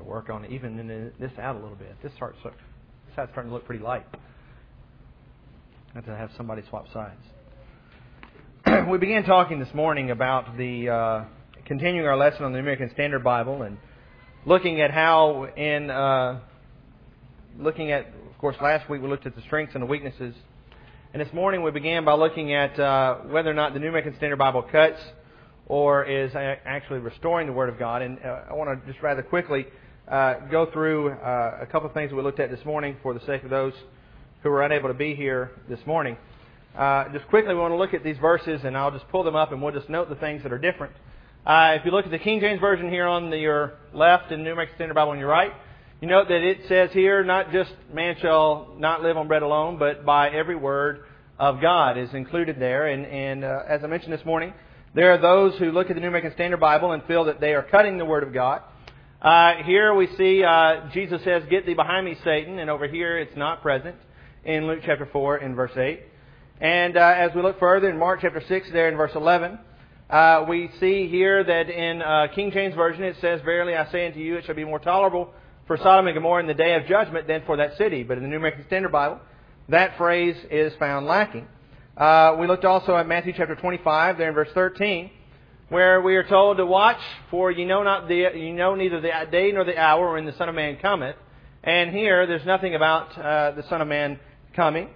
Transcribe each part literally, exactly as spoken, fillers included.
to work on even this out a little bit. This starts, this side's starting to look pretty light. I have to have somebody swap sides. We began talking this morning about the uh, continuing our lesson on the New American Standard Bible and looking at how in uh, looking at, of course, last week we looked at the strengths and the weaknesses. And this morning we began by looking at uh, whether or not the New American Standard Bible cuts or is actually restoring the Word of God. And uh, I want to just rather quickly uh, go through uh, a couple of things that we looked at this morning for the sake of those who were unable to be here this morning. Uh, just quickly, we want to look at these verses, and I'll just pull them up, and we'll just note the things that are different. Uh, if you look at the King James Version here on the, your left and the New American Standard Bible on your right, you note that it says here, not just man shall not live on bread alone, but by every word of God is included there. And, and uh, as I mentioned this morning, there are those who look at the New American Standard Bible and feel that they are cutting the Word of God. Uh, here we see uh, Jesus says, "Get thee behind me, Satan," and over here it's not present in Luke chapter four and verse eight. And uh, as we look further in Mark chapter six there in verse eleven, uh, we see here that in uh, King James Version it says, "Verily I say unto you, it shall be more tolerable for Sodom and Gomorrah in the day of judgment than for that city." But in the New American Standard Bible, that phrase is found lacking. Uh, we looked also at Matthew chapter twenty-five there in verse thirteen, where we are told to watch, for you know not the you know neither the day nor the hour when the Son of Man cometh. And here there's nothing about uh, the Son of Man coming.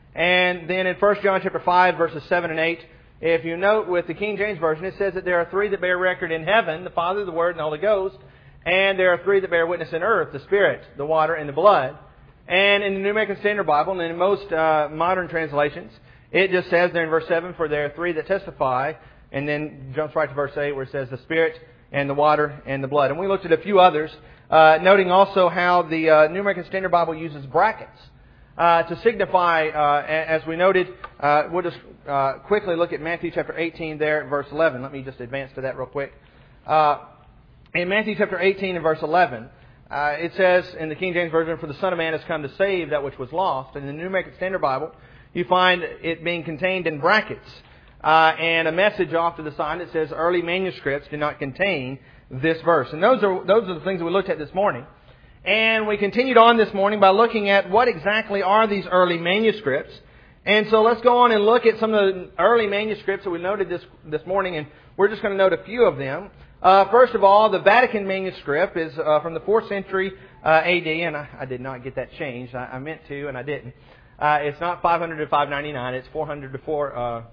And then in First John chapter five, verses seven and eight, if you note with the King James Version, it says that there are three that bear record in heaven, the Father, the Word, and the Holy Ghost. And there are three that bear witness in earth, the Spirit, the water, and the blood. And in the New American Standard Bible, and in most uh, modern translations, it just says there in verse seven, "For there are three that testify," and then jumps right to verse eight where it says the Spirit and the water and the blood. And we looked at a few others, uh, noting also how the uh, New American Standard Bible uses brackets Uh, to signify, uh, as we noted, uh, we'll just uh, quickly look at Matthew chapter eighteen there at verse eleven. Let me just advance to that real quick. Uh, in Matthew chapter eighteen and verse eleven, uh, it says in the King James Version, "For the Son of Man has come to save that which was lost." In the New American Standard Bible, you find it being contained in brackets uh, and a message off to the side that says, "Early manuscripts do not contain this verse." And those are those are the things that we looked at this morning. And we continued on this morning by looking at what exactly are these early manuscripts. And so let's go on and look at some of the early manuscripts that we noted this this morning, and we're just going to note a few of them. Uh, first of all, the Vatican manuscript is uh, from the fourth century uh, A D, and I, I did not get that changed. I, I meant to, and I didn't. Uh, it's not five hundred to five ninety-nine. It's four hundred to four, uh,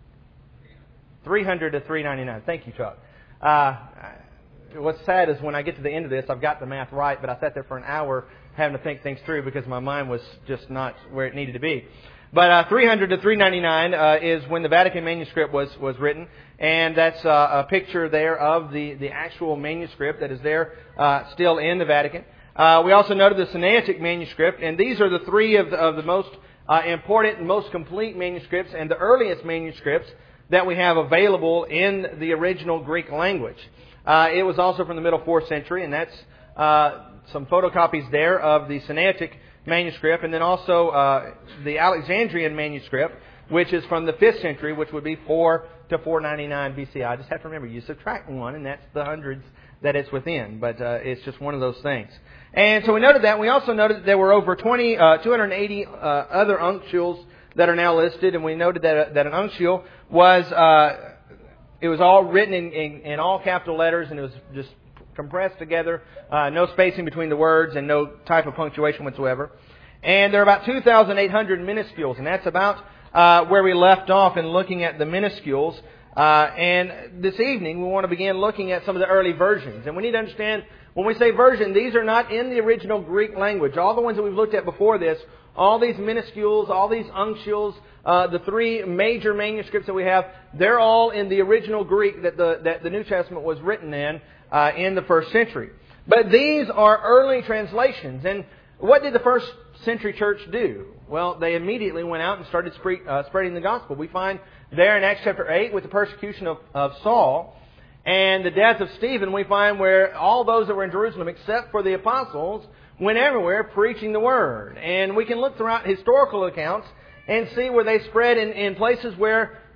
three hundred to three ninety-nine. Thank you, Chuck. Uh, What's sad is when I get to the end of this, I've got the math right, but I sat there for an hour having to think things through because my mind was just not where it needed to be. But uh, three hundred to three ninety-nine uh, is when the Vatican manuscript was, was written, and that's uh, a picture there of the, the actual manuscript that is there uh, still in the Vatican. Uh, we also noted the Sinaitic manuscript, and these are the three of the, of the most uh, important and most complete manuscripts and the earliest manuscripts that we have available in the original Greek language. Uh, it was also from the middle fourth century, and that's uh, some photocopies there of the Sinaitic manuscript, and then also uh, the Alexandrian manuscript, which is from the fifth century, which would be four to four ninety-nine B C. I just have to remember, you subtract one, and that's the hundreds that it's within, but uh, it's just one of those things. And so we noted that. We also noted that there were over twenty, uh, two hundred eighty uh, other uncials that are now listed, and we noted that, that an uncial was... Uh, It was all written in, in, in all capital letters, and it was just compressed together, uh, no spacing between the words and no type of punctuation whatsoever. And there are about two thousand eight hundred minuscules, and that's about uh, where we left off in looking at the minuscules. Uh, and this evening we want to begin looking at some of the early versions. And we need to understand, when we say version, these are not in the original Greek language. All the ones that we've looked at before this, all these minuscules, all these uncials, Uh, the three major manuscripts that we have, they're all in the original Greek that the that the New Testament was written in uh, in the first century. But these are early translations. And what did the first century church do? Well, they immediately went out and started spre- uh, spreading the gospel. We find there in Acts chapter eight with the persecution of, of Saul and the death of Stephen, we find where all those that were in Jerusalem, except for the apostles, went everywhere preaching the word. And we can look throughout historical accounts and see where they spread in, in places where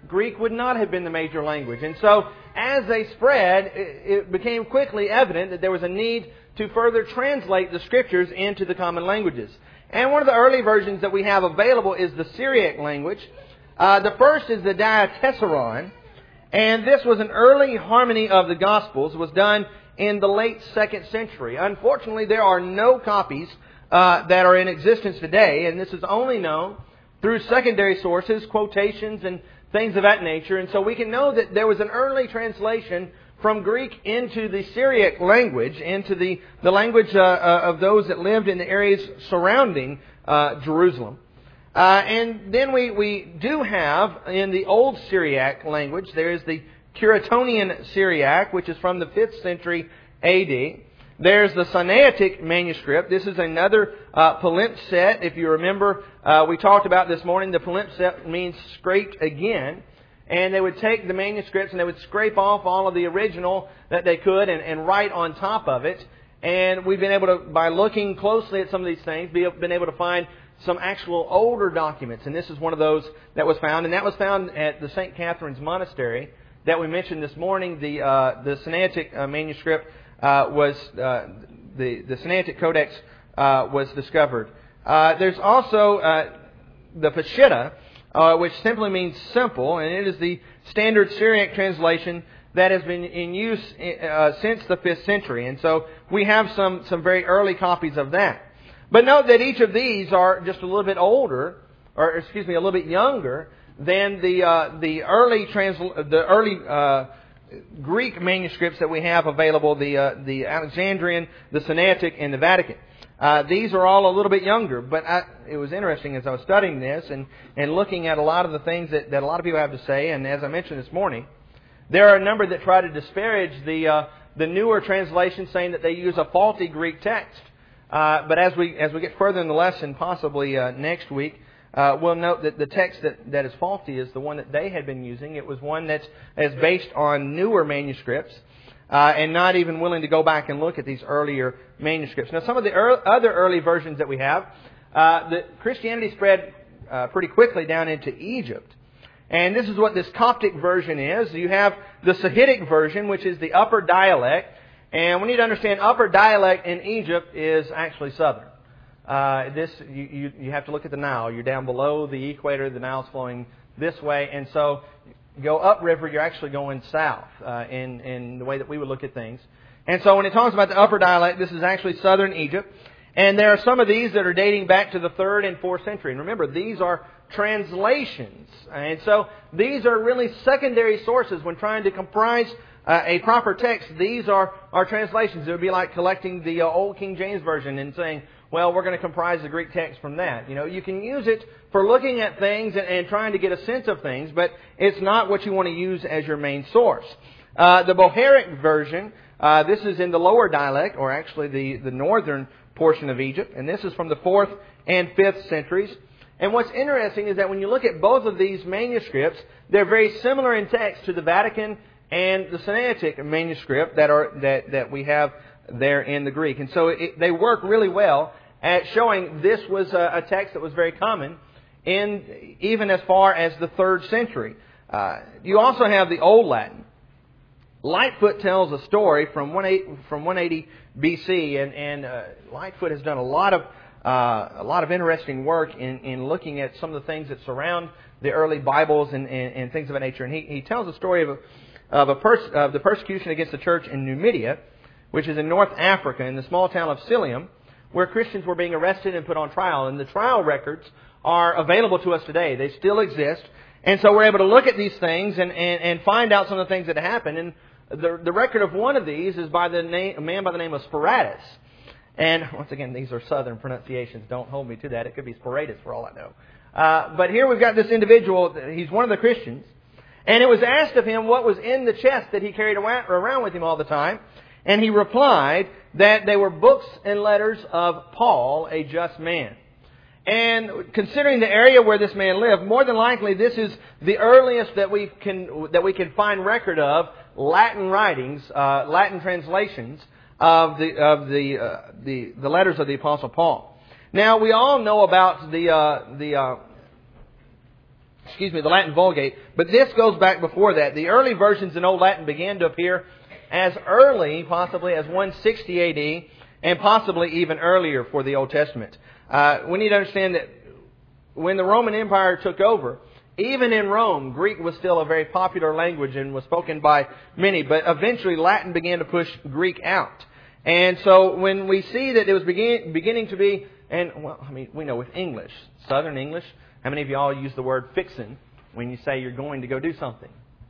Greek would not have been the major language. And so, as they spread, it became quickly evident that there was a need to further translate the Scriptures into the common languages. And one of the early versions that we have available is the Syriac language. Uh, the first is the Diatessaron, and this was an early harmony of the Gospels. It was done in the late second century. Unfortunately, there are no copies uh, that are in existence today, and this is only known through secondary sources, quotations, and things of that nature. And so we can know that there was an early translation from Greek into the Syriac language, into the, the language uh, uh, of those that lived in the areas surrounding uh, Jerusalem. Uh, and then we, we do have, in the Old Syriac language, there is the Curetonian Syriac, which is from the fifth century A D. There's the Sinaitic manuscript. This is another uh, palimpsest. If you remember, uh, we talked about this morning, the palimpsest means scraped again. And they would take the manuscripts and they would scrape off all of the original that they could and, and write on top of it. And we've been able to, by looking closely at some of these things, be, been able to find some actual older documents. And this is one of those that was found. And that was found at the Saint Catherine's Monastery that we mentioned this morning. The uh, the Sinaitic uh, manuscript uh, was, uh, the, the Sinaitic Codex uh, was discovered. Uh, there's also uh, the Peshitta, Uh, which simply means simple, and it is the standard Syriac translation that has been in use uh, since the fifth century. And so we have some, some very early copies of that. But note that each of these are just a little bit older, or excuse me, a little bit younger than the uh, the early transl- the early uh, Greek manuscripts that we have available, the uh, the Alexandrian, the Sinaitic, and the Vatican. Uh, these are all a little bit younger, but I, it was interesting as I was studying this and, and looking at a lot of the things that, that a lot of people have to say. And as I mentioned this morning, there are a number that try to disparage the uh, the newer translations, saying that they use a faulty Greek text. Uh, but as we as we get further in the lesson, possibly uh, next week, uh, we'll note that the text that, that is faulty is the one that they had been using. It was one that's is based on newer manuscripts. Uh, and not even willing to go back and look at these earlier manuscripts. Now, some of the er- other early versions that we have, uh, the Christianity spread uh, pretty quickly down into Egypt. And this is what this Coptic version is. You have the Sahidic version, which is the upper dialect. And we need to understand upper dialect in Egypt is actually southern. Uh, this you, you, you have to look at the Nile. You're down below the equator. The Nile's flowing this way. And so go upriver, you're actually going south uh, in, in the way that we would look at things. And so when it talks about the upper dialect, this is actually southern Egypt. And there are some of these that are dating back to the third and fourth century. And remember, these are translations. And so these are really secondary sources when trying to comprise uh, a proper text. These are, are translations. It would be like collecting the uh, old King James Version and saying, well, we're going to comprise the Greek text from that. You know, you can use it for looking at things and, and trying to get a sense of things, but it's not what you want to use as your main source. Uh, the Bohairic version, uh, this is in the lower dialect, or actually the, the northern portion of Egypt, and this is from the fourth and fifth centuries. And what's interesting is that when you look at both of these manuscripts, they're very similar in text to the Vatican and the Sinaitic manuscript that are that, that we have there in the Greek. And so it, they work really well at showing this was a, a text that was very common in even as far as the third century. Uh, you also have the Old Latin. Lightfoot tells a story from one eighty B C, and, and uh, Lightfoot has done a lot of uh, a lot of interesting work in, in looking at some of the things that surround the early Bibles and, and, and things of that nature. And he, he tells a story of a, of a pers- of the persecution against the church in Numidia, which is in North Africa, in the small town of Cilium, where Christians were being arrested and put on trial. And the trial records are available to us today. They still exist. And so we're able to look at these things and, and, and find out some of the things that happened. And the, the record of one of these is by the name, a man by the name of Sparatus. And once again, these are southern pronunciations. Don't hold me to that. It could be Sparatus for all I know. Uh, but here we've got this individual. He's one of the Christians. And it was asked of him what was in the chest that he carried around with him all the time. And he replied that they were books and letters of Paul, a just man. And considering the area where this man lived, more than likely this is the earliest that we can that we can find record of Latin writings, uh, Latin translations of the of the uh, the the letters of the Apostle Paul. Now we all know about the uh, the uh, excuse me, the Latin Vulgate. But this goes back before that. The early versions in Old Latin began to appear as early, possibly as one sixty A D, and possibly even earlier for the Old Testament. Uh, we need to understand that when the Roman Empire took over, even in Rome, Greek was still a very popular language and was spoken by many. But eventually Latin began to push Greek out. And so when we see that it was begin, beginning to be, and well, I mean, we know with English, Southern English, how many of y'all use the word fixin' when you say you're going to go do something?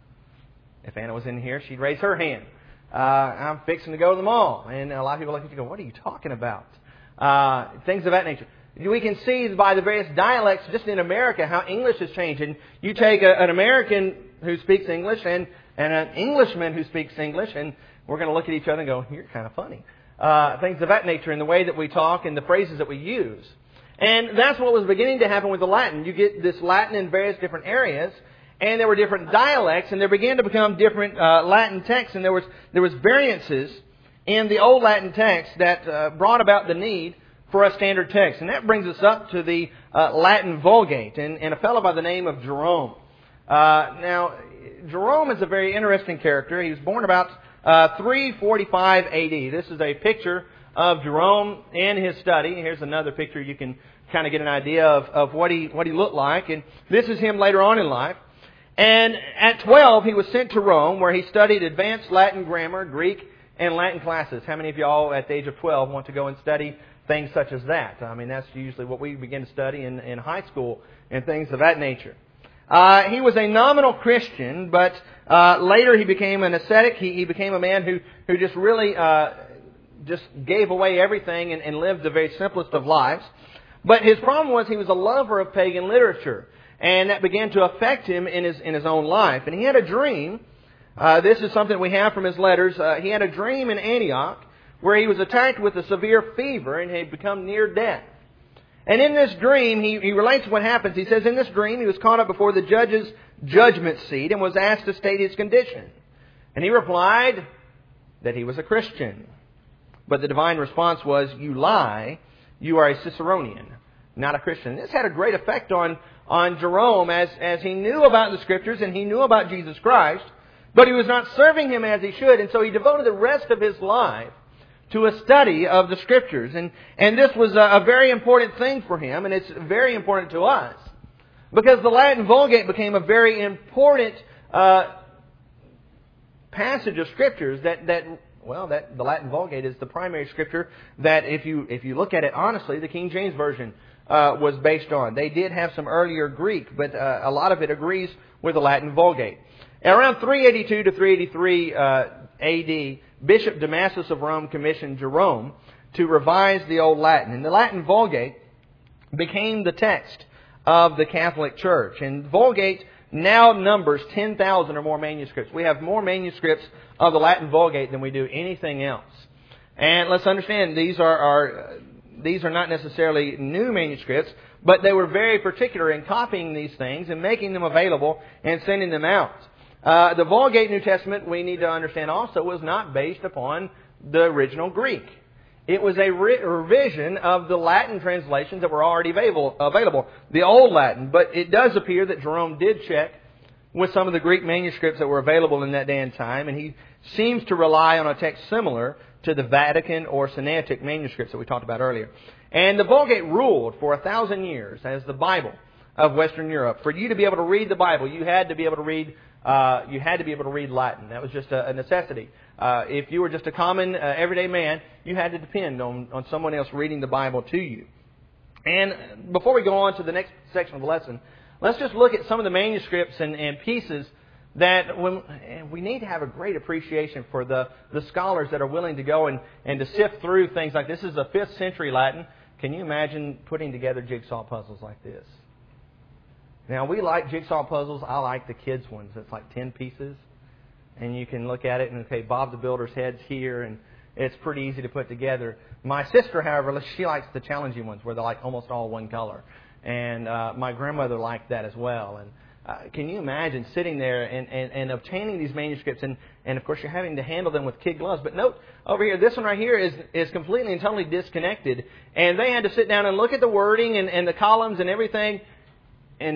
If Anna was in here, she'd raise her hand. Uh, I'm fixing to go to the mall. And a lot of people look at you and go, what are you talking about? Uh, things of that nature. We can see by the various dialects just in America how English has changed. And you take a, an American who speaks English and, and an Englishman who speaks English, and we're going to look at each other and go, you're kind of funny. Uh, things of that nature in the way that we talk and the phrases that we use. And that's what was beginning to happen with the Latin. You get this Latin in various different areas, and there were different dialects, and there began to become different uh, Latin texts, and there was there was variances in the old Latin text that uh, brought about the need for a standard text. And that brings us up to the uh, Latin Vulgate, and, and a fellow by the name of Jerome. Uh, now, Jerome is a very interesting character. He was born about uh, three forty-five A D. This is a picture of Jerome in his study. Here's another picture you can kind of get an idea of, of what he what he looked like. And this is him later on in life. And at twelve, he was sent to Rome, where he studied advanced Latin grammar, Greek, and Latin classes. How many of y'all at the age of twelve want to go and study things such as that? I mean, that's usually what we begin to study in, in high school and things of that nature. Uh, he was a nominal Christian, but uh, later he became an ascetic. He, he became a man who, who just really uh, just gave away everything and, and lived the very simplest of lives. But his problem was he was a lover of pagan literature, and that began to affect him in his in his own life. And he had a dream. Uh, this is something we have from his letters. Uh, he had a dream in Antioch where he was attacked with a severe fever and had become near death. And in this dream, he, he relates what happens. He says, in this dream, he was caught up before the judge's judgment seat and was asked to state his condition. And he replied that he was a Christian. But the divine response was, you lie, you are a Ciceronian, not a Christian. This had a great effect on, on Jerome as, as he knew about the Scriptures and he knew about Jesus Christ, but he was not serving Him as he should. And so he devoted the rest of his life to a study of the Scriptures. And, and this was a, a very important thing for him, and it's very important to us. Because the Latin Vulgate became a very important uh, passage of Scriptures that, that well, that the Latin Vulgate is the primary Scripture that, if you if you look at it honestly, the King James Version uh, was based on. They did have some earlier Greek, but uh, a lot of it agrees with the Latin Vulgate. Around three eighty-two to three eighty-three uh, A D, Bishop Damasus of Rome commissioned Jerome to revise the Old Latin. And the Latin Vulgate became the text of the Catholic Church. And Vulgate now numbers ten thousand or more manuscripts. We have more manuscripts of the Latin Vulgate than we do anything else. And let's understand, these are, are these are not necessarily new manuscripts, but they were very particular in copying these things and making them available and sending them out. Uh, the Vulgate New Testament, we need to understand also, was not based upon the original Greek. It was a re- revision of the Latin translations that were already available, available, the Old Latin. But it does appear that Jerome did check with some of the Greek manuscripts that were available in that day and time, and he seems to rely on a text similar to the Vatican or Sinaitic manuscripts that we talked about earlier. And the Vulgate ruled for a thousand years as the Bible of Western Europe. For you to be able to read the Bible, you had to be able to read Uh, you had to be able to read Latin. That was just a, a necessity. Uh, if you were just a common, uh, everyday man, you had to depend on, on someone else reading the Bible to you. And before we go on to the next section of the lesson, let's just look at some of the manuscripts and, and pieces that when, we need to have a great appreciation for the, the scholars that are willing to go and, and to sift through things like this. This is the fifth century Latin. Can you imagine putting together jigsaw puzzles like this? Now, we like jigsaw puzzles. I like the kids' ones. It's like ten pieces. And you can look at it and, okay, Bob the Builder's head's here, and it's pretty easy to put together. My sister, however, she likes the challenging ones where they're like almost all one color. And uh, my grandmother liked that as well. And uh, can you imagine sitting there and, and, and obtaining these manuscripts? And, and, of course, you're having to handle them with kid gloves. But note, over here, this one right here is, is completely and totally disconnected. And they had to sit down and look at the wording and, and the columns and everything. And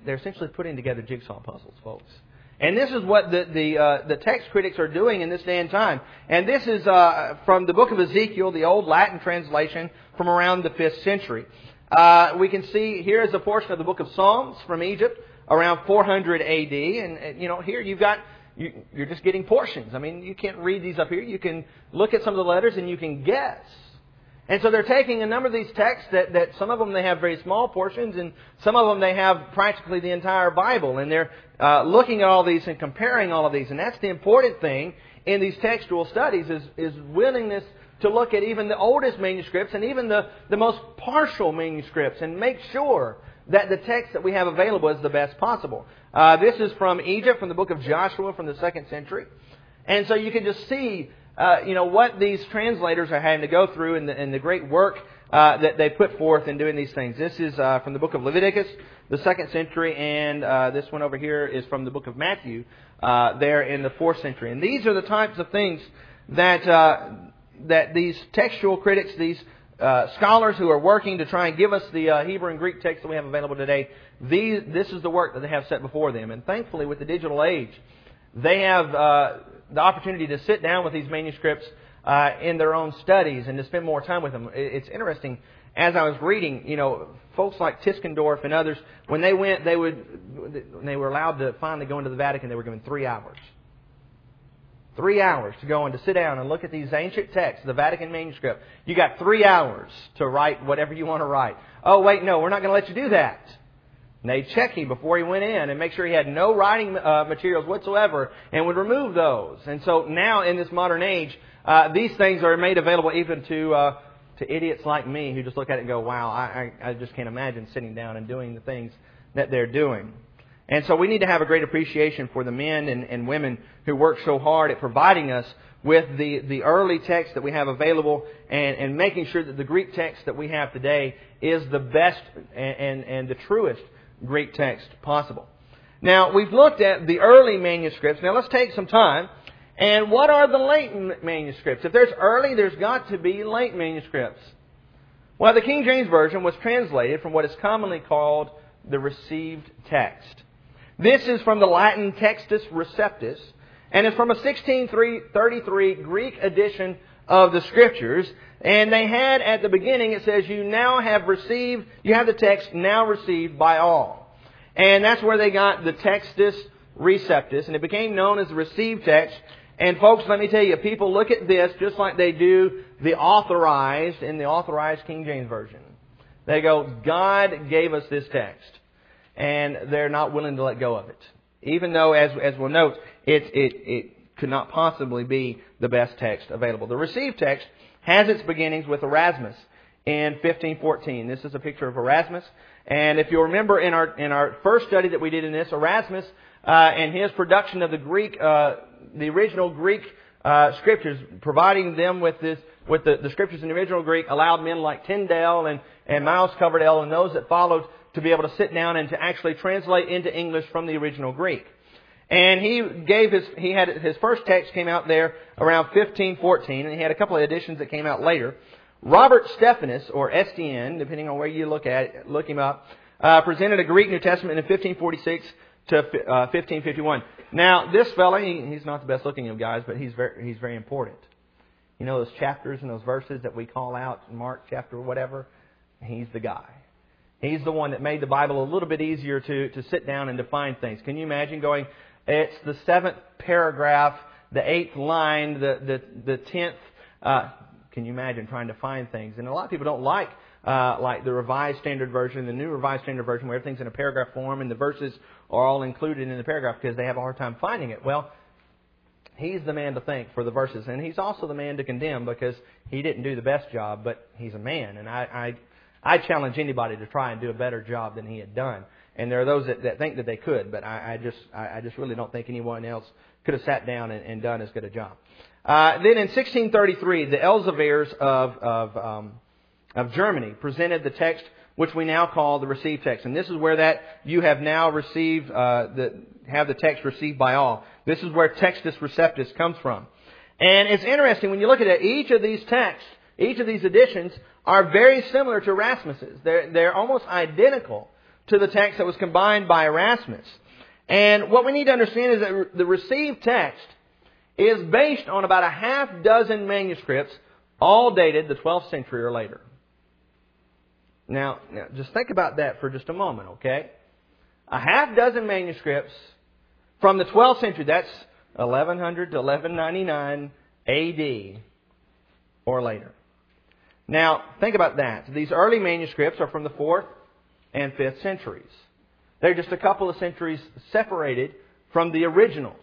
they're essentially putting together jigsaw puzzles, folks. And this is what the the, uh, the text critics are doing in this day and time. And this is uh, from the book of Ezekiel, the old Latin translation from around the fifth century. Uh, we can see here is a portion of the book of Psalms from Egypt around four hundred A D. And, and you know, here you've got, you, you're just getting portions. I mean, you can't read these up here. You can look at some of the letters and you can guess. And so they're taking a number of these texts that, that some of them they have very small portions and some of them they have practically the entire Bible. And they're uh, looking at all these and comparing all of these. And that's the important thing in these textual studies is, is willingness to look at even the oldest manuscripts and even the, the most partial manuscripts and make sure that the text that we have available is the best possible. Uh, this is from Egypt, from the book of Joshua from the second century. And so you can just see Uh, you know, what these translators are having to go through and the, and the great work uh, that they put forth in doing these things. This is uh, from the book of Leviticus, the second century, and uh, this one over here is from the book of Matthew, uh, there in the fourth century. And these are the types of things that uh, that these textual critics, these uh, scholars who are working to try and give us the uh, Hebrew and Greek text that we have available today, these, this is the work that they have set before them. And thankfully, with the digital age, they have Uh, the opportunity to sit down with these manuscripts uh, in their own studies and to spend more time with them. It's interesting. As I was reading, you know, folks like Tischendorf and others, when they went, they would, when they were allowed to finally go into the Vatican, they were given three hours. Three hours to go and to sit down and look at these ancient texts, the Vatican manuscript. You got three hours to write whatever you want to write. Oh, wait, no, we're not going to let you do that. And they'd check him before he went in and make sure he had no writing uh, materials whatsoever and would remove those. And so now in this modern age, uh, these things are made available even to uh, to idiots like me who just look at it and go, wow, I, I, I just can't imagine sitting down and doing the things that they're doing. And so we need to have a great appreciation for the men and, and women who work so hard at providing us with the, the early text that we have available and, and making sure that the Greek text that we have today is the best and, and, and the truest Greek text possible. Now, we've looked at the early manuscripts. Now, let's take some time. And what are the late manuscripts? If there's early, there's got to be late manuscripts. Well, the King James Version was translated from what is commonly called the received text. This is from the Latin Textus Receptus, and it's from a sixteen thirty-three Greek edition of the Scriptures. And they had at the beginning, it says, you now have received, you have the text now received by all. And that's where they got the Textus Receptus, and it became known as the received text. And folks, let me tell you, people look at this just like they do the authorized in the authorized King James Version. They go, God gave us this text, and they're not willing to let go of it. Even though, as, as we'll note, it, it, it could not possibly be the best text available. The received text has its beginnings with Erasmus in fifteen fourteen. This is a picture of Erasmus. And if you'll remember in our in our first study that we did in this, Erasmus uh, and his production of the Greek, uh, the original Greek uh, scriptures, providing them with this with the, the scriptures in the original Greek, allowed men like Tyndale and, and Miles Coverdale and those that followed to be able to sit down and to actually translate into English from the original Greek. And he gave his, he had, his first text came out there around fifteen fourteen, and he had a couple of editions that came out later. Robert Stephanus, or S T N, depending on where you look at it, look him up, uh, presented a Greek New Testament in fifteen forty-six to uh, fifteen fifty-one. Now, this fella, he, he's not the best looking of guys, but he's very, he's very important. You know those chapters and those verses that we call out, Mark chapter whatever? He's the guy. He's the one that made the Bible a little bit easier to, to sit down and define things. Can you imagine going, it's the seventh paragraph, the eighth line, the the, the tenth. Uh, can you imagine trying to find things? And a lot of people don't like uh, like the Revised Standard Version, the New Revised Standard Version, where everything's in a paragraph form and the verses are all included in the paragraph because they have a hard time finding it. Well, he's the man to thank for the verses, and he's also the man to condemn because he didn't do the best job, but he's a man, and I I, I challenge anybody to try and do a better job than he had done. And there are those that, that think that they could, but I, I just I, I just really don't think anyone else could have sat down and, and done as good a job. Uh, then in sixteen thirty-three, the Elzevirs of of, um, of Germany presented the text which we now call the received text, and this is where that you have now received uh, the have the text received by all. This is where Textus Receptus comes from, and it's interesting when you look at it. Each of these texts, each of these editions, are very similar to Erasmus's. They're they're almost identical to the text that was combined by Erasmus. And what we need to understand is that the received text is based on about a half dozen manuscripts, all dated the twelfth century or later. Now, now, just think about that for just a moment, okay? A half dozen manuscripts from the twelfth century, that's eleven hundred to eleven ninety-nine A D or later. Now, think about that. These early manuscripts are from the fourth and fifth centuries. They're just a couple of centuries separated from the originals.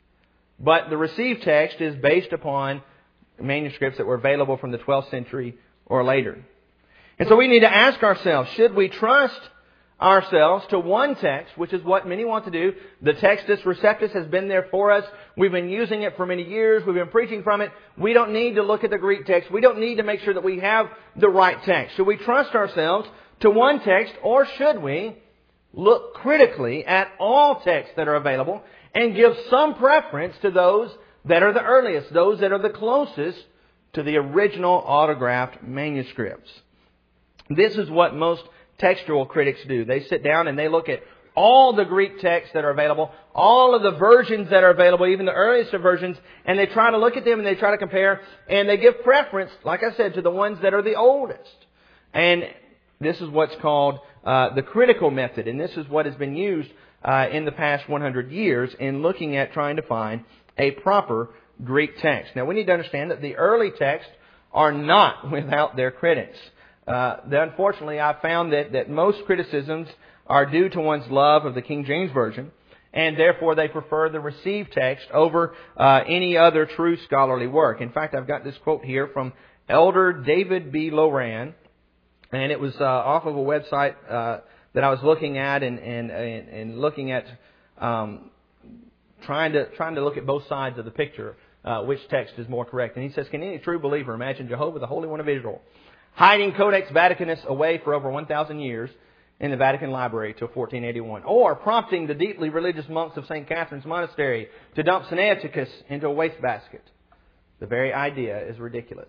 But the received text is based upon manuscripts that were available from the twelfth century or later. And so we need to ask ourselves, should we trust ourselves to one text, which is what many want to do? The Textus Receptus has been there for us. We've been using it for many years. We've been preaching from it. We don't need to look at the Greek text. We don't need to make sure that we have the right text. Should we trust ourselves to one text, or should we look critically at all texts that are available and give some preference to those that are the earliest, those that are the closest to the original autographed manuscripts? This is what most textual critics do. They sit down and they look at all the Greek texts that are available, all of the versions that are available, even the earliest of versions, and they try to look at them and they try to compare, and they give preference, like I said, to the ones that are the oldest. And this is what's called uh, the critical method, and this is what has been used uh, in the past one hundred years in looking at trying to find a proper Greek text. Now, we need to understand that the early texts are not without their critics. Uh, unfortunately, I've found that, that most criticisms are due to one's love of the King James Version, and therefore they prefer the received text over uh, any other true scholarly work. In fact, I've got this quote here from Elder David B. Loran, and it was uh, off of a website uh, that I was looking at and, and, and, and looking at, um, trying to trying to look at both sides of the picture, uh, which text is more correct. And he says, can any true believer imagine Jehovah, the Holy One of Israel, hiding Codex Vaticanus away for over one thousand years in the Vatican Library till fourteen eighty-one, or prompting the deeply religious monks of Saint Catherine's Monastery to dump Sinaiticus into a wastebasket? The very idea is ridiculous.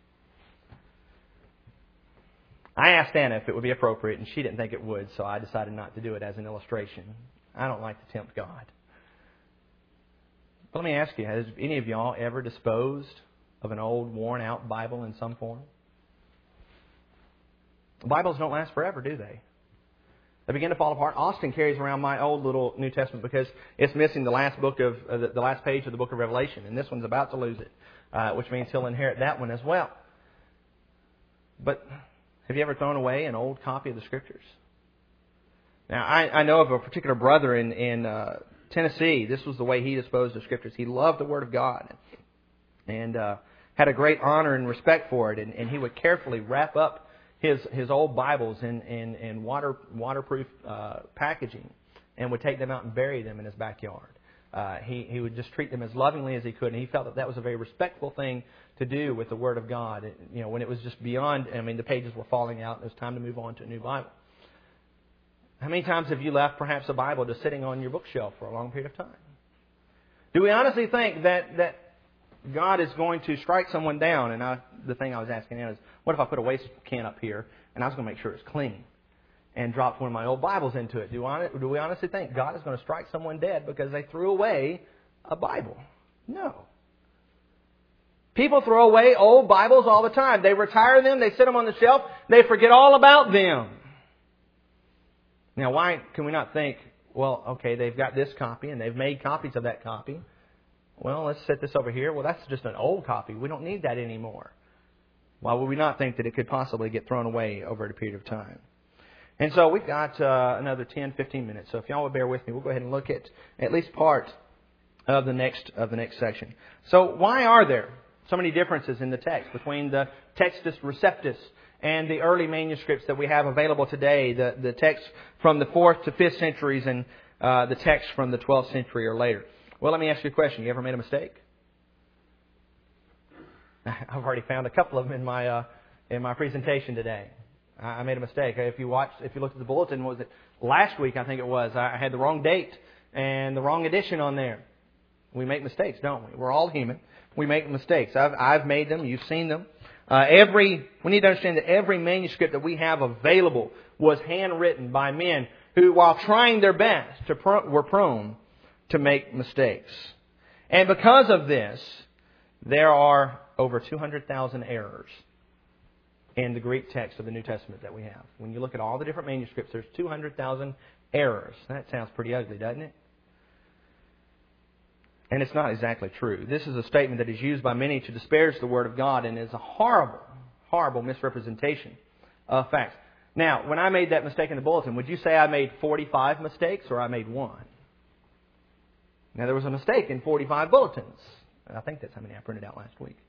I asked Anna if it would be appropriate, and she didn't think it would, so I decided not to do it as an illustration. I don't like to tempt God. But let me ask you, has any of y'all ever disposed of an old, worn-out Bible in some form? Bibles don't last forever, do they? They begin to fall apart. Austin carries around my old little New Testament because it's missing the last book of uh, the, the last page of the book of Revelation, and this one's about to lose it, uh, which means he'll inherit that one as well. But have you ever thrown away an old copy of the Scriptures? Now, I, I know of a particular brother in in uh, Tennessee. This was the way he disposed of Scriptures. He loved the Word of God and uh, had a great honor and respect for it, and, and he would carefully wrap up his his old Bibles in in, in water waterproof uh, packaging, and would take them out and bury them in his backyard. Uh, he he would just treat them as lovingly as he could, and he felt that that was a very respectful thing to do with the Word of God. It, you know, when it was just beyond, I mean, the pages were falling out, and it was time to move on to a new Bible. How many times have you left perhaps a Bible just sitting on your bookshelf for a long period of time? Do we honestly think that that God is going to strike someone down? And I, the thing I was asking is, what if I put a waste can up here and I was going to make sure it's clean and dropped one of my old Bibles into it? Do, I, do we honestly think God is going to strike someone dead because they threw away a Bible? No. People throw away old Bibles all the time. They retire them, they sit them on the shelf, they forget all about them. Now, why can we not think, well, okay, they've got this copy and they've made copies of that copy. Well, let's set this over here. Well, that's just an old copy. We don't need that anymore. Why would we not think that it could possibly get thrown away over a period of time? And so we've got uh, another ten, fifteen minutes. So if y'all would bear with me, we'll go ahead and look at at least part of the next of the next section. So why are there so many differences in the text between the Textus Receptus and the early manuscripts that we have available today, the, the text from the fourth to fifth centuries and uh, the text from the twelfth century or later? Well, let me ask you a question. You ever made a mistake? I've already found a couple of them in my uh, in my presentation today. I made a mistake. If you watched, if you looked at the bulletin, was it last week? I think it was. I had the wrong date and the wrong edition on there. We make mistakes, don't we? We're all human. We make mistakes. I've I've made them. You've seen them. Uh, every we need to understand that every manuscript that we have available was handwritten by men who, while trying their best, to pro- were prone to make mistakes. And because of this, there are over two hundred thousand errors in the Greek text of the New Testament that we have. When you look at all the different manuscripts, there's two hundred thousand errors. That sounds pretty ugly, doesn't it? And it's not exactly true. This is a statement that is used by many to disparage the Word of God and is a horrible, horrible misrepresentation of facts. Now, when I made that mistake in the bulletin, would you say I made forty-five mistakes or I made one? Now, there was a mistake in forty-five bulletins. I think that's how many I printed out last week.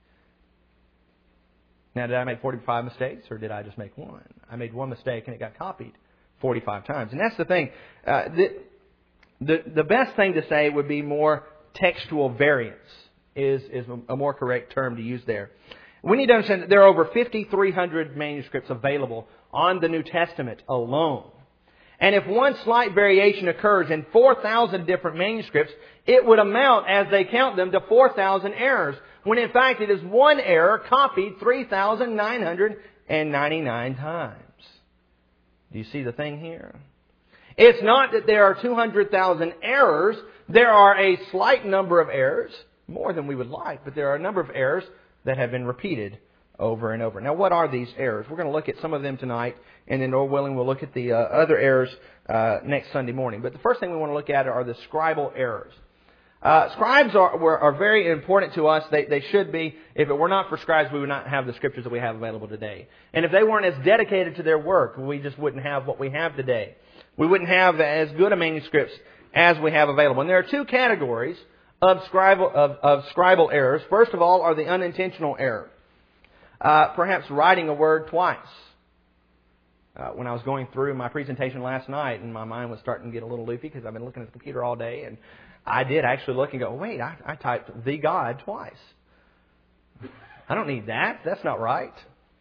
Now, did I make forty-five mistakes or did I just make one? I made one mistake and it got copied forty-five times. And that's the thing. Uh, the, the, the best thing to say would be more textual variance is, is a more correct term to use there. We need to understand that there are over fifty-three hundred manuscripts available on the New Testament alone. And if one slight variation occurs in four thousand different manuscripts, it would amount, as they count them, to four thousand errors, when in fact it is one error copied three thousand nine hundred ninety-nine times. Do you see the thing here? It's not that there are two hundred thousand errors. There are a slight number of errors, more than we would like, but there are a number of errors that have been repeated over and over. Now, what are these errors? We're going to look at some of them tonight, and then, Lord willing, we'll look at the uh, other errors uh, next Sunday morning. But the first thing we want to look at are the scribal errors. Uh, scribes are, were, are very important to us. They, they should be. If it were not for scribes, we would not have the scriptures that we have available today. And if they weren't as dedicated to their work, we just wouldn't have what we have today. We wouldn't have as good a manuscripts as we have available. And there are two categories of scribal, of, of scribal errors. First of all are the unintentional error. Uh, perhaps writing a word twice. Uh, when I was going through my presentation last night, and my mind was starting to get a little loopy because I've been looking at the computer all day, and I did actually look and go, wait, I, I typed "the God" twice. I don't need that. That's not right.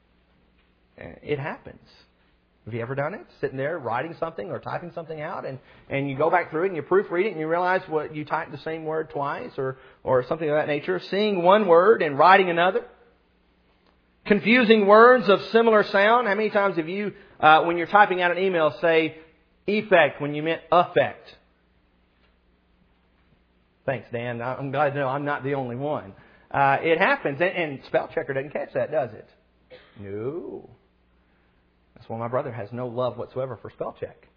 It happens. Have you ever done it? Sitting there writing something or typing something out, and, and you go back through it and you proofread it and you realize what you typed the same word twice or, or something of that nature. Seeing one word and writing another. Confusing words of similar sound. How many times have you, uh, when you're typing out an email, say effect when you meant affect? Thanks, Dan. I'm glad to know I'm not the only one. Uh, it happens, and, and spell checker doesn't catch that, does it? No. That's why my brother has no love whatsoever for spell check.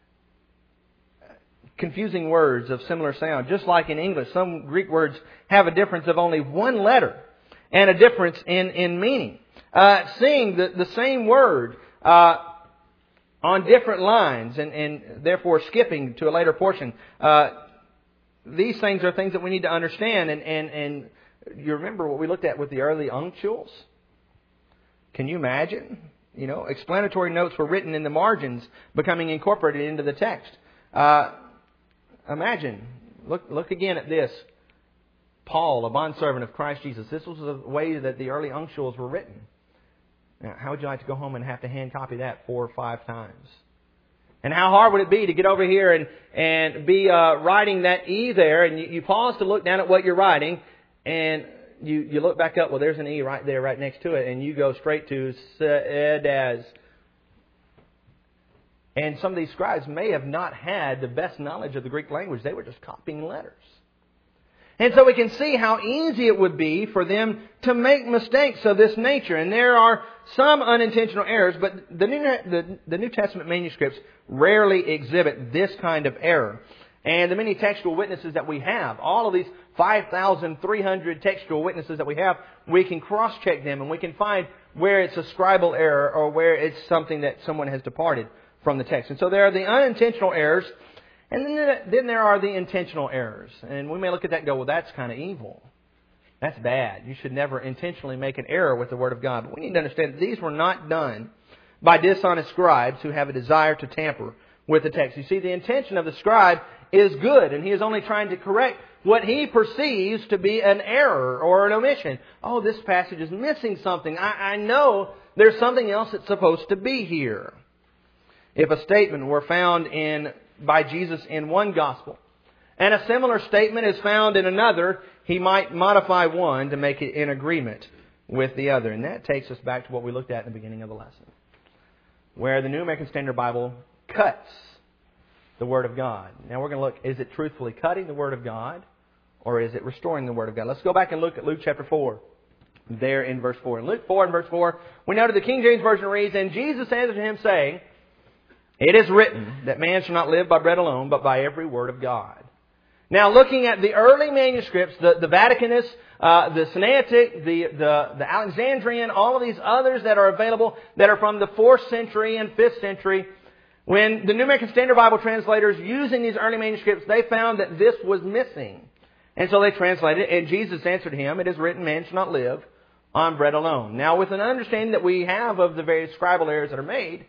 Confusing words of similar sound. Just like in English, some Greek words have a difference of only one letter and a difference in, in meaning. Uh, seeing the, the same word uh, on different lines and, and therefore skipping to a later portion. Uh, these things are things that we need to understand. And, and, and you remember what we looked at with the early uncials? Can you imagine? You know, explanatory notes were written in the margins, becoming incorporated into the text. Uh, imagine, look, look again at this. Paul, a bondservant of Christ Jesus. This was the way that the early uncials were written. Now, how would you like to go home and have to hand copy that four or five times? And how hard would it be to get over here and, and be uh, writing that E there, and you, you pause to look down at what you're writing, and you, you look back up, well, there's an E right there, right next to it, and you go straight to Sedaz. And some of these scribes may have not had the best knowledge of the Greek language. They were just copying letters. And so we can see how easy it would be for them to make mistakes of this nature. And there are some unintentional errors, but the New, the, the New Testament manuscripts rarely exhibit this kind of error. And the many textual witnesses that we have, all of these five thousand three hundred textual witnesses that we have, we can cross-check them and we can find where it's a scribal error or where it's something that someone has departed from the text. And so there are the unintentional errors. And then, then there are the intentional errors. And we may look at that and go, well, that's kind of evil. That's bad. You should never intentionally make an error with the Word of God. But we need to understand that these were not done by dishonest scribes who have a desire to tamper with the text. You see, the intention of the scribe is good, and he is only trying to correct what he perceives to be an error or an omission. Oh, this passage is missing something. I, I know there's something else that's supposed to be here. If a statement were found in by Jesus in one gospel, and a similar statement is found in another, he might modify one to make it in agreement with the other. And that takes us back to what we looked at in the beginning of the lesson, where the New American Standard Bible cuts the Word of God. Now we're going to look, is it truthfully cutting the Word of God, or is it restoring the Word of God? Let's go back and look at Luke chapter four, there in verse four. In Luke four and verse four, we noted the King James Version reads, "And Jesus answered him, saying, It is written that man shall not live by bread alone, but by every word of God." Now, looking at the early manuscripts, the, the Vaticanus, uh, the Sinaitic, the, the, the Alexandrian, all of these others that are available that are from the fourth century and fifth century, when the New American Standard Bible translators using these early manuscripts, they found that this was missing. And so they translated it, and Jesus answered him, "It is written, man shall not live on bread alone." Now, with an understanding that we have of the various scribal errors that are made,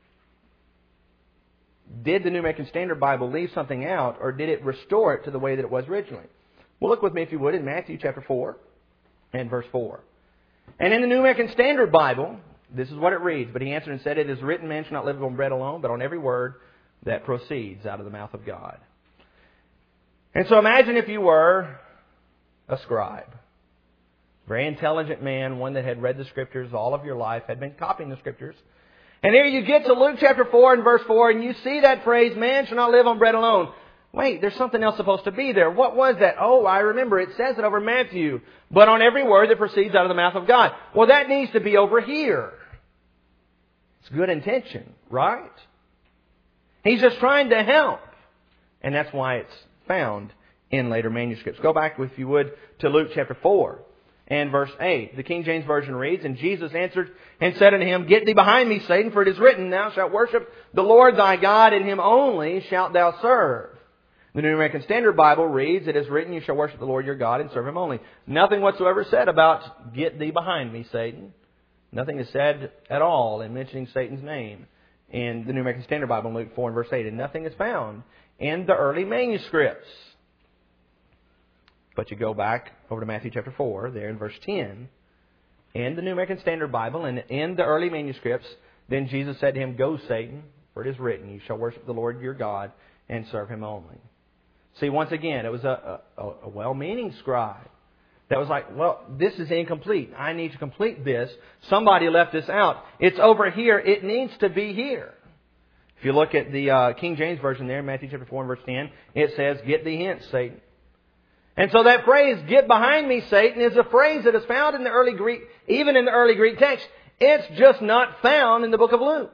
did the New American Standard Bible leave something out, or did it restore it to the way that it was originally? Well, look with me, if you would, in Matthew chapter four and verse four. "And in the New American Standard Bible, this is what it reads, but he answered and said, It is written, man shall not live on bread alone, but on every word that proceeds out of the mouth of God." And so imagine if you were a scribe. Very intelligent man, one that had read the Scriptures all of your life, had been copying the Scriptures. And here you get to Luke chapter four and verse four, and you see that phrase, "Man shall not live on bread alone." Wait, there's something else supposed to be there. What was that? Oh, I remember. It says it over Matthew. "But on every word that proceeds out of the mouth of God." Well, that needs to be over here. It's good intention, right? He's just trying to help. And that's why it's found in later manuscripts. Go back, if you would, to Luke chapter four. And verse eight, the King James Version reads, "And Jesus answered and said unto him, Get thee behind me, Satan, for it is written, Thou shalt worship the Lord thy God, and Him only shalt thou serve." The New American Standard Bible reads, "It is written, You shall worship the Lord your God, and serve Him only." Nothing whatsoever said about, "Get thee behind me, Satan." Nothing is said at all in mentioning Satan's name in the New American Standard Bible in Luke four and verse eight. And nothing is found in the early manuscripts. But you go back over to Matthew chapter four, there in verse ten, in the New American Standard Bible and in the early manuscripts, "Then Jesus said to him, Go, Satan, for it is written, You shall worship the Lord your God, and serve Him only." See, once again, it was a, a, a well-meaning scribe that was like, well, this is incomplete. I need to complete this. Somebody left this out. It's over here. It needs to be here. If you look at the uh, King James Version there, Matthew chapter four and verse ten, it says, "Get thee hence, Satan." And so that phrase, "Get behind me, Satan," is a phrase that is found in the early Greek, even in the early Greek text. It's just not found in the book of Luke.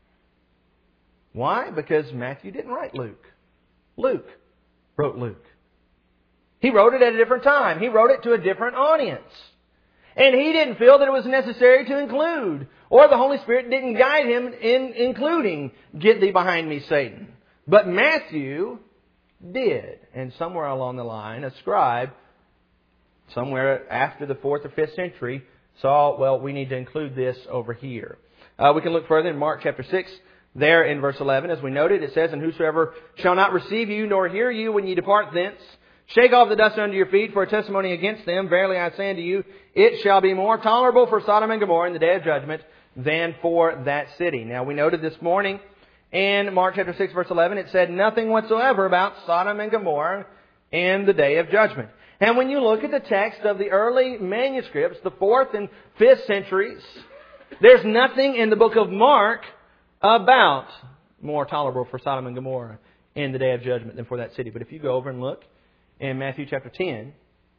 Why? Because Matthew didn't write Luke. Luke wrote Luke. He wrote it at a different time. He wrote it to a different audience. And he didn't feel that it was necessary to include, or the Holy Spirit didn't guide him in including, "Get thee behind me, Satan." But Matthew did. And somewhere along the line, a scribe, somewhere after the fourth or fifth century, saw, well, we need to include this over here. Uh, we can look further in Mark chapter six, there in verse eleven. As we noted, it says, "And whosoever shall not receive you nor hear you when ye depart thence, shake off the dust under your feet for a testimony against them. Verily I say unto you, it shall be more tolerable for Sodom and Gomorrah in the day of judgment than for that city." Now, we noted this morning in Mark chapter six, verse eleven, it said nothing whatsoever about Sodom and Gomorrah in the day of judgment. And when you look at the text of the early manuscripts, the fourth and fifth centuries, there's nothing in the book of Mark about more tolerable for Sodom and Gomorrah in the day of judgment than for that city. But if you go over and look in Matthew chapter ten,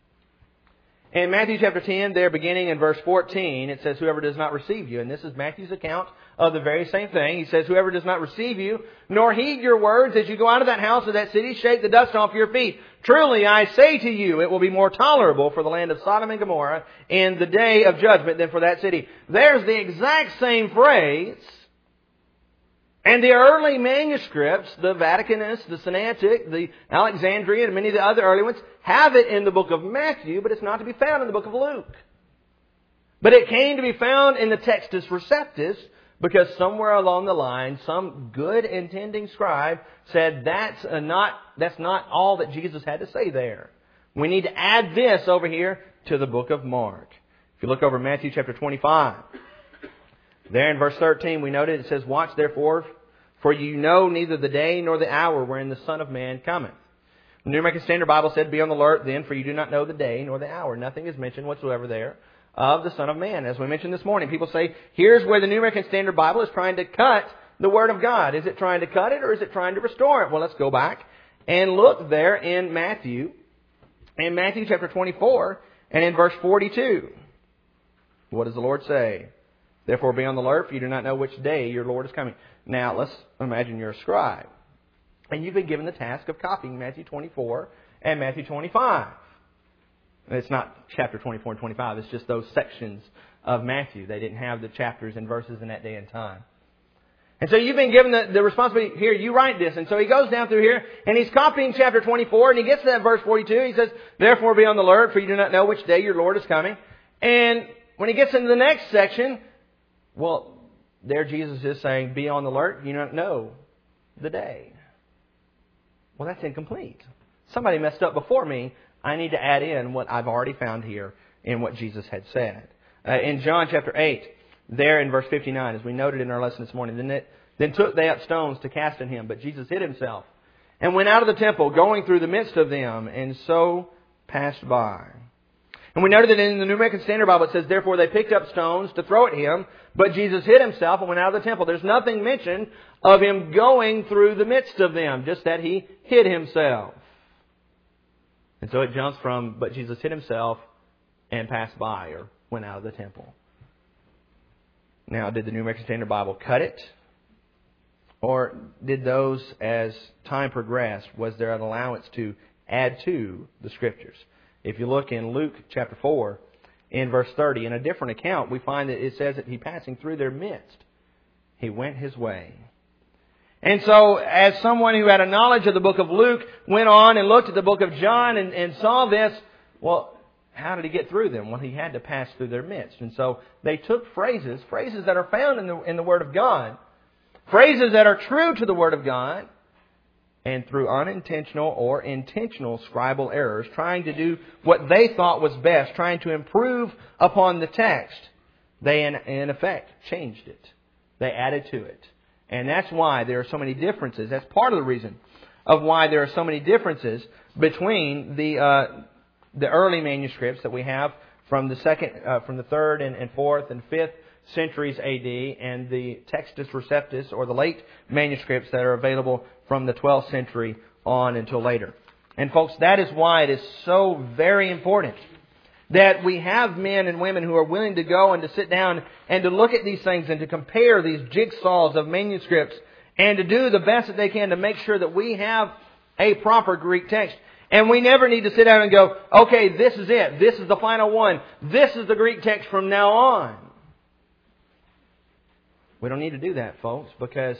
in Matthew chapter ten, there beginning in verse fourteen, it says, "Whoever does not receive you," and this is Matthew's account of the very same thing. He says, "Whoever does not receive you, nor heed your words, as you go out of that house or that city, shake the dust off your feet. Truly I say to you, it will be more tolerable for the land of Sodom and Gomorrah in the day of judgment than for that city." There's the exact same phrase. And the early manuscripts, the Vaticanus, the Sinaitic, the Alexandrian, and many of the other early ones, have it in the book of Matthew, but it's not to be found in the book of Luke. But it came to be found in the Textus Receptus, because somewhere along the line, some good intending scribe said that's not, that's not all that Jesus had to say there. We need to add this over here to the book of Mark. If you look over Matthew chapter twenty-five, there in verse thirteen, we noted it says, "Watch therefore, for you know neither the day nor the hour wherein the Son of Man cometh." The New American Standard Bible said, "Be on the alert then, for you do not know the day nor the hour." Nothing is mentioned whatsoever there of the Son of Man. As we mentioned this morning, people say, here's where the New American Standard Bible is trying to cut the Word of God? Is it trying to cut it or is it trying to restore it? Well, let's go back and look there in Matthew, in Matthew chapter twenty-four and in verse forty-two. What does the Lord say? Therefore be on the alert, for you do not know which day your Lord is coming. Now, let's imagine you're a scribe. And you've been given the task of copying Matthew twenty-four and Matthew twenty-five. It's not chapter twenty-four and twenty-five. It's just those sections of Matthew. They didn't have the chapters and verses in that day and time. And so you've been given the, the responsibility, here, you write this. And so he goes down through here, and he's copying chapter twenty-four, and he gets to that verse forty-two. He says, therefore be on the alert, for you do not know which day your Lord is coming. And when he gets into the next section, well, there Jesus is saying, be on the alert, you don't know the day. Well, that's incomplete. Somebody messed up before me. I need to add in what I've already found here in what Jesus had said. Uh, in John chapter eight, there in verse fifty-nine, as we noted in our lesson this morning, then, it, then took they up stones to cast at him, but Jesus hid himself and went out of the temple, going through the midst of them, and so passed by. And we noted that in the New American Standard Bible it says, therefore they picked up stones to throw at him, but Jesus hid himself and went out of the temple. There's nothing mentioned of him going through the midst of them, just that he hid himself. And so it jumps from, but Jesus hid himself and passed by, or went out of the temple. Now, did the New American Standard Bible cut it? Or did those, as time progressed, was there an allowance to add to the Scriptures? If you look in Luke chapter four, in verse thirty, in a different account, we find that it says that he passing through their midst, he went his way. And so, as someone who had a knowledge of the book of Luke went on and looked at the book of John and, and saw this, well, how did he get through them? Well, he had to pass through their midst. And so they took phrases, phrases that are found in the, in the Word of God, phrases that are true to the Word of God, and through unintentional or intentional scribal errors, trying to do what they thought was best, trying to improve upon the text, they in, in effect changed it. They added to it. And that's why there are so many differences. That's part of the reason of why there are so many differences between the uh, the early manuscripts that we have from the second, uh, from the third and, and fourth and fifth centuries A D, and the Textus Receptus, or the late manuscripts that are available from the twelfth century on until later. And folks, that is why it is so very important that we have men and women who are willing to go and to sit down and to look at these things and to compare these jigsaws of manuscripts and to do the best that they can to make sure that we have a proper Greek text. And we never need to sit down and go, okay, this is it. This is the final one. This is the Greek text from now on. We don't need to do that, folks, because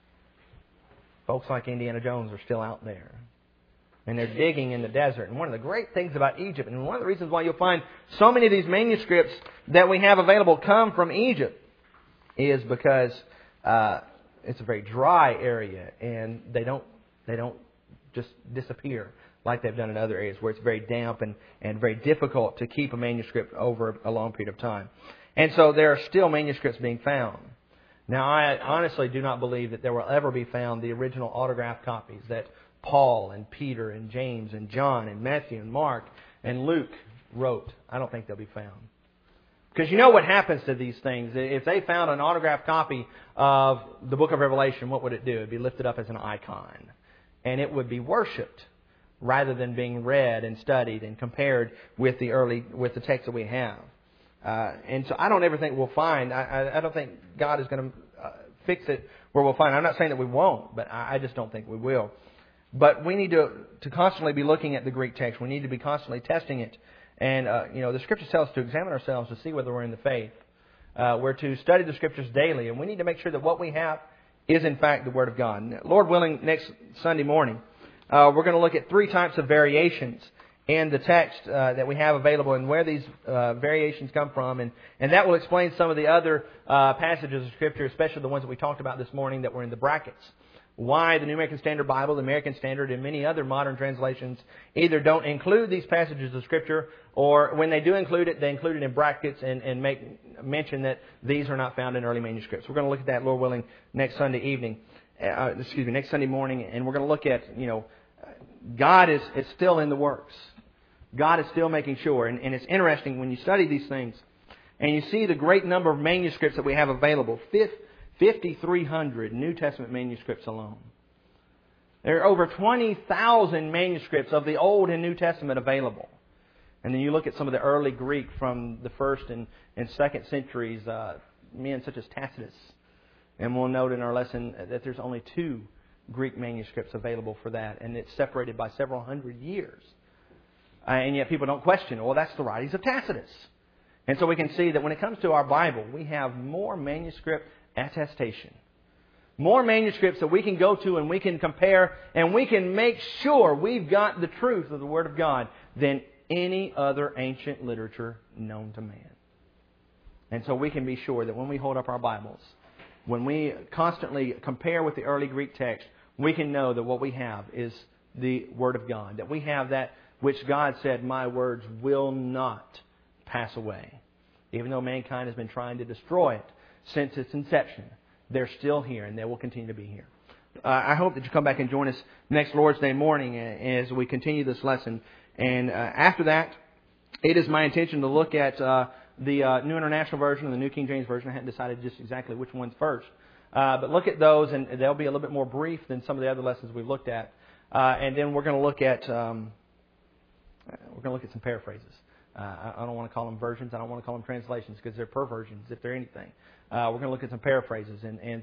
folks like Indiana Jones are still out there. And they're digging in the desert. And one of the great things about Egypt, and one of the reasons why you'll find so many of these manuscripts that we have available come from Egypt, is because uh, it's a very dry area, and they don't they don't just disappear like they've done in other areas where it's very damp and, and very difficult to keep a manuscript over a long period of time. And so there are still manuscripts being found. Now, I honestly do not believe that there will ever be found the original autographed copies that Paul and Peter and James and John and Matthew and Mark and Luke wrote. I don't think they'll be found. Because you know what happens to these things. If they found an autographed copy of the book of Revelation, what would it do? It would be lifted up as an icon. And it would be worshipped rather than being read and studied and compared with the early, with the text that we have. Uh, and so I don't ever think we'll find, I, I don't think God is going to uh, fix it where we'll find. I'm not saying that we won't, but I, I just don't think we will. But we need to, to constantly be looking at the Greek text. We need to be constantly testing it. And, uh, you know, the Scriptures tell us to examine ourselves to see whether we're in the faith. Uh, we're to study the Scriptures daily. And we need to make sure that what we have is, in fact, the Word of God. Lord willing, next Sunday morning, uh, we're going to look at three types of variations in the text uh, that we have available and where these uh, variations come from. And, and that will explain some of the other uh, passages of Scripture, especially the ones that we talked about this morning that were in the brackets. Why the New American Standard Bible, the American Standard, and many other modern translations either don't include these passages of Scripture, or when they do include it, they include it in brackets and, and make mention that these are not found in early manuscripts. We're going to look at that, Lord willing, next Sunday evening. Uh, excuse me, next Sunday morning, and we're going to look at, you know, God is, is still in the works. God is still making sure. And, and it's interesting when you study these things and you see the great number of manuscripts that we have available. fifty-three hundred New Testament manuscripts alone. There are over twenty thousand manuscripts of the Old and New Testament available. And then you look at some of the early Greek from the first and, and second centuries, uh, men such as Tacitus. And we'll note in our lesson that there's only two Greek manuscripts available for that, and it's separated by several hundred years. Uh, and yet people don't question, well, that's the writings of Tacitus. And so we can see that when it comes to our Bible, we have more manuscript attestation. More manuscripts that we can go to and we can compare and we can make sure we've got the truth of the Word of God than any other ancient literature known to man. And so we can be sure that when we hold up our Bibles, when we constantly compare with the early Greek text, we can know that what we have is the Word of God. That we have that which God said, my words will not pass away. Even though mankind has been trying to destroy it since its inception, they're still here and they will continue to be here. Uh, I hope that you come back and join us next Lord's Day morning as we continue this lesson. And uh, after that, it is my intention to look at uh, the uh, New International Version and the New King James Version. I hadn't decided just exactly which one's first. Uh, but look at those, and they'll be a little bit more brief than some of the other lessons we've looked at. Uh, and then we're going to look at um, we're going to look at some paraphrases. Uh, I, I don't want to call them versions. I don't want to call them translations because they're perversions if they're anything. Uh, we're going to look at some paraphrases, and and,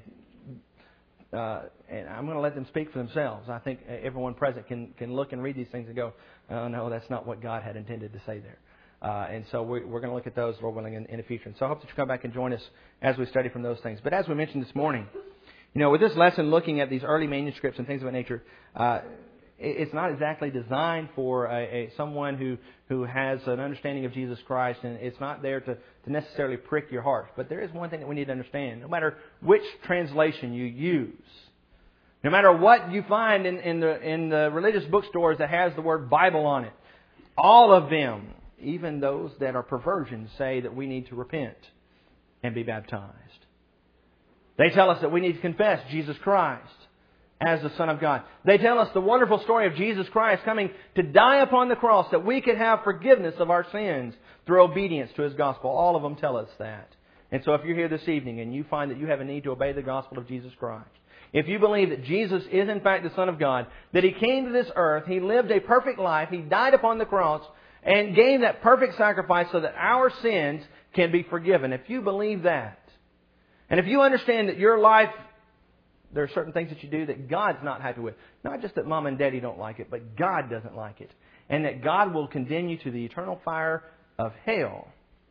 uh, and I'm going to let them speak for themselves. I think everyone present can can look and read these things and go, oh, no, that's not what God had intended to say there. Uh, and so we're, we're going to look at those, Lord willing, in, in the future. And so I hope that you come back and join us as we study from those things. But as we mentioned this morning, you know, with this lesson looking at these early manuscripts and things of that nature, uh, it's not exactly designed for a, a someone who, who has an understanding of Jesus Christ, and it's not there to, to necessarily prick your heart. But there is one thing that we need to understand. No matter which translation you use, no matter what you find in, in the in the religious bookstores that has the word Bible on it, all of them, even those that are perversions, say that we need to repent and be baptized. They tell us that we need to confess Jesus Christ as the Son of God. They tell us the wonderful story of Jesus Christ coming to die upon the cross that we could have forgiveness of our sins through obedience to His gospel. All of them tell us that. And so if you're here this evening and you find that you have a need to obey the gospel of Jesus Christ, if you believe that Jesus is in fact the Son of God, that He came to this earth, He lived a perfect life, He died upon the cross, and gave that perfect sacrifice so that our sins can be forgiven. If you believe that, and if you understand that your life, there are certain things that you do that God's not happy with. Not just that Mom and Daddy don't like it, but God doesn't like it. And that God will condemn you to the eternal fire of hell.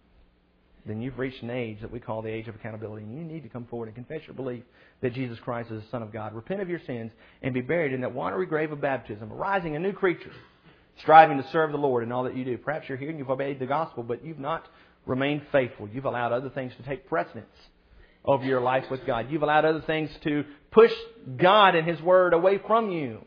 Then you've reached an age that we call the age of accountability. And you need to come forward and confess your belief that Jesus Christ is the Son of God. Repent of your sins and be buried in that watery grave of baptism, arising a new creature, striving to serve the Lord in all that you do. Perhaps you're here and you've obeyed the gospel, but you've not remained faithful. You've allowed other things to take precedence over your life with God. You've allowed other things to push God and His Word away from you.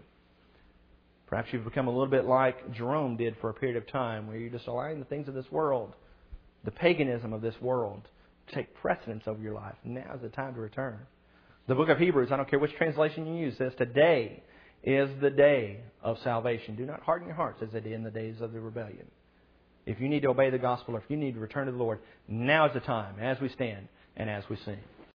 Perhaps you've become a little bit like Jerome did for a period of time, where you're just allowing the things of this world, the paganism of this world, to take precedence over your life. Now is the time to return. The book of Hebrews, I don't care which translation you use, says today is the day of salvation. Do not harden your hearts as they did in the days of the rebellion. If you need to obey the gospel, or if you need to return to the Lord, now is the time as we stand and as we sing.